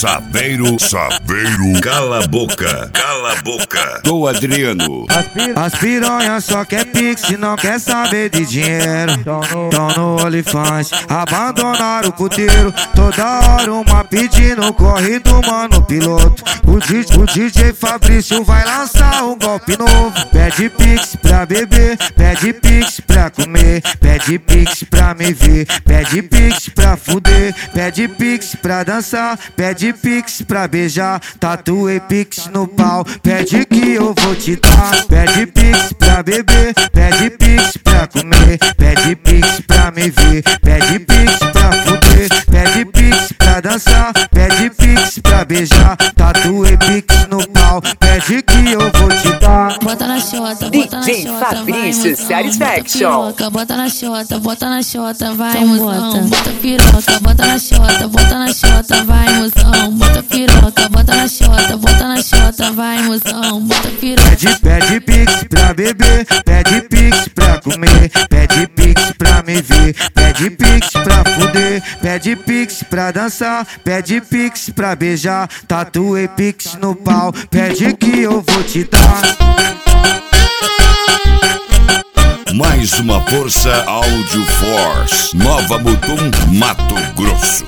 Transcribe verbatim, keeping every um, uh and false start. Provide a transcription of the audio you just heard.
Saveiro, Saveiro, cala a boca, cala a boca, do Adriano. As piranhas só quer pix, não quer saber de dinheiro. Tão no OnlyFans, abandonaram o puteiro. Toda hora uma pedindo, corre do mano piloto. O D J, o D J Fabrício vai lançar um golpe novo. Pede pix pra beber, pede pix pra comer, pede pix pra me ver, pede pix pra fuder, pede pix pra dançar, pede pix pra beijar. Tatuei pix no pau, pede que eu vou te dar. Pede pix pra beber, pede pix pra comer, pede pix pra me ver, pede pix pra fuder, pede pix pra dançar, pede pix pra beijar. Tatuei pix no pau, pede que eu vou te dar. Bota na xota, bota na D J xota, Fabrício Satisfaction. Bota, bota na xota, bota na xota, vai mozão. Bota piroca, bota na xota, bota na xota, vai mozão. Bota piroca, bota na xota, bota na xota, vai mozão. Bota piroca. Pede, pede pix pra beber, pede pix pra comer, pede pix pra me ver, pede pix pra fuder, pede pix pra dançar, pede pix pra beijar. Tatuei pix no pau, pede que eu vou te dar. Mais uma força Audio Force, Nova Mutum, Mato Grosso.